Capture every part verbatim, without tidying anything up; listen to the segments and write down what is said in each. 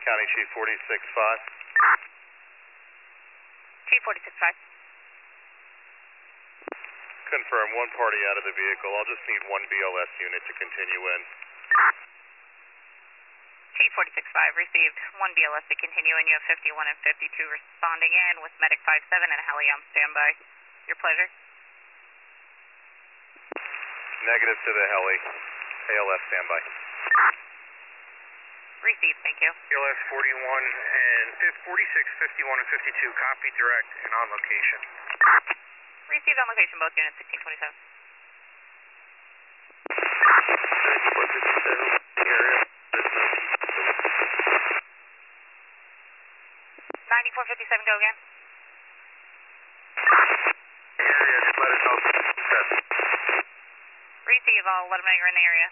County Chief forty-six five. Chief forty-six five. Confirm, one party out of the vehicle. I'll just need one B L S unit to continue in. Chief forty-six five received. One B L S to continue in. You have fifty-one and fifty-two responding in with Medic five seven and a heli on standby. Your pleasure. Negative to the heli. A L S standby. Received, thank you. B L S forty-one and forty-six, fifty-one and fifty-two, copy direct and on location. Received on location, both units sixteen twenty-seven. ninety-four fifty-seven, go again. Area, just let us know. Receive, I'll let them know you're in the area.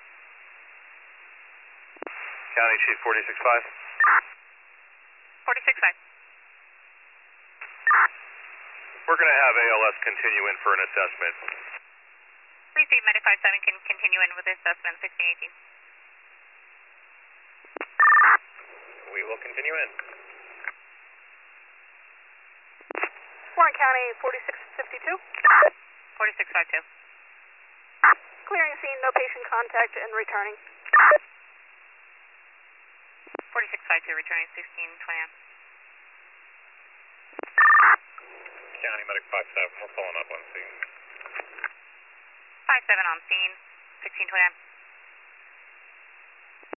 County Chief forty-six five. forty-six five. We're going to have A L S continue in for an assessment. Receive, Medic five seven can continue in with assessment sixteen eighteen. We will continue in. Warren County forty-six fifty-two. forty-six fifty-two. Clearing scene, no patient contact and returning. forty-six fifty-two, returning sixteen twenty-nine. County Medic five seven, we're pulling up on scene. five seven on scene, sixteen twenty-nine.